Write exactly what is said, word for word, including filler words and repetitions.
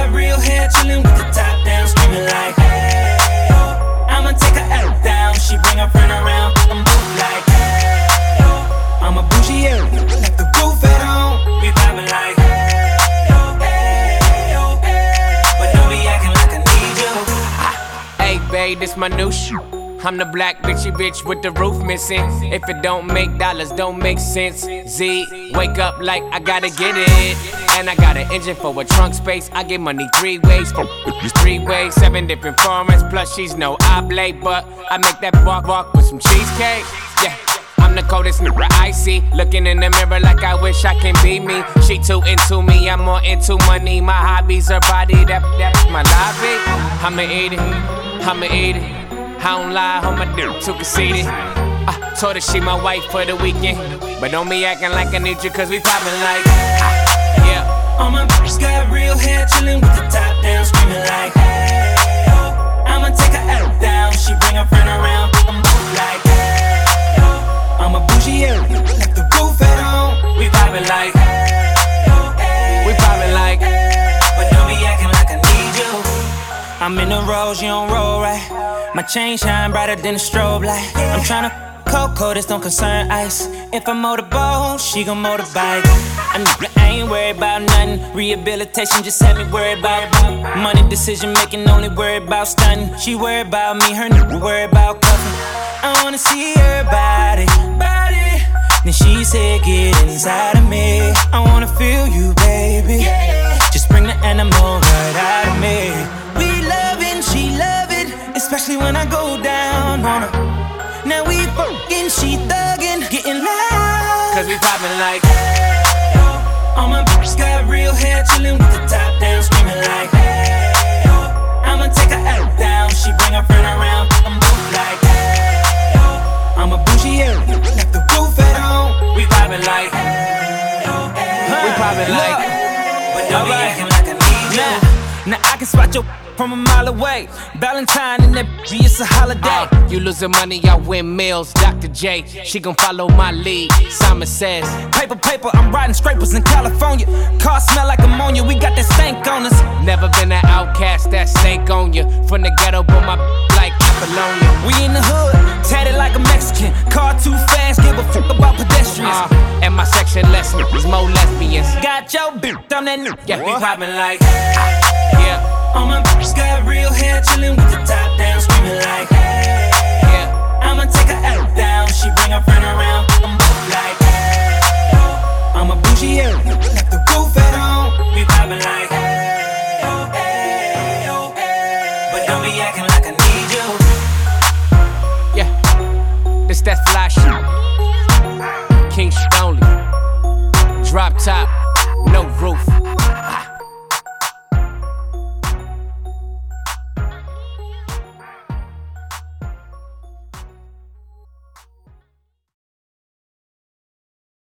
got real hair, chillin' with the top down, screaming like, hey, oh. I'ma take her out down, she bring her friend around, I'm both like, hey, oh. I'm a bougie, yeah, left the roof at home, we vibing like, hey, oh, hey, oh, hey. But don't be acting like I need you. Hey, babe, this my new shoe. I'm the black bitchy bitch with the roof missing. If it don't make dollars, don't make sense. Z, wake up like I gotta get it. And I got an engine for a trunk space. I get money three ways, for three ways, seven different formats. Plus she's no oblate, but I make that walk walk with some cheesecake. Yeah, I'm the coldest nigga I see. Looking in the mirror like I wish I can be me. She too into me, I'm more into money. My hobbies, her body, that that's my lobby. I'ma eat it, I'ma eat it. I don't lie, on my dick, too conceited. I told her she my wife for the weekend, but don't be acting like I need you, cause we poppin' like, ah, yeah. All my bitches got real hair, chillin' with the top down, screaming like, hey, oh. I'ma take her out down, she bring her friend around, I'm both like, hey, oh. I'm a bougie, yeah, left the roof at home, we poppin' like, hey, oh, hey, we poppin' like, hey, but don't be acting like I need you. I'm in the rose, you don't roll right. My chain shine brighter than a strobe light. I'm tryna cocoa, this don't concern ice. If I motorboat, she gon' motorbike. I, I ain't worried about nothing. Rehabilitation just had me worried about money. Decision making, only worried about stunting. She worried about me, her nigga worried about cuffing. I wanna see her body, body. Then she said, get inside of me. I wanna feel you, baby. Just bring the animal right out of me. We loving, she loving, especially when I go down on her. Now we fucking, she thuggin', getting loud. Cause we poppin' like, hey, oh. All my bitches got real hair, chillin' with the top down, screaming like, hey, oh. I'ma take her out down, she bring her friend around, I'm both like, hey, oh. I'm a bougie, yeah, left the roof at home. We poppin' like, hey, oh, hey, we poppin' like, but don't be acting like I need you. Now, now I can spot your from a mile away. Valentine and that bitch, it's a holiday. Uh, you losing money, I win meals. Doctor J, she gon' follow my lead. Simon says, paper, paper, I'm riding scrapers in California. Car smell like ammonia, we got that stank on us. Never been an outcast, that stank on you. From the ghetto, but my like Apollonia. We in the hood, tatted like a Mexican. Car too fast, give a fuck about pedestrians. Uh, and my section less is more lesbians. Got your bitch, I'm that nigga. Yeah, we poppin' like, yeah. All my bitches got real hair, chillin' with the top down, screaming like, hey, yeah. I'ma take her out down, she bring her friend around, I'm both like, hey, oh. I'm a bougie, yeah, left the roof at home, we poppin' like, hey, oh, hey, oh, hey. But don't be acting like I need you. Yeah, this that fly shit. King shit only. Drop top.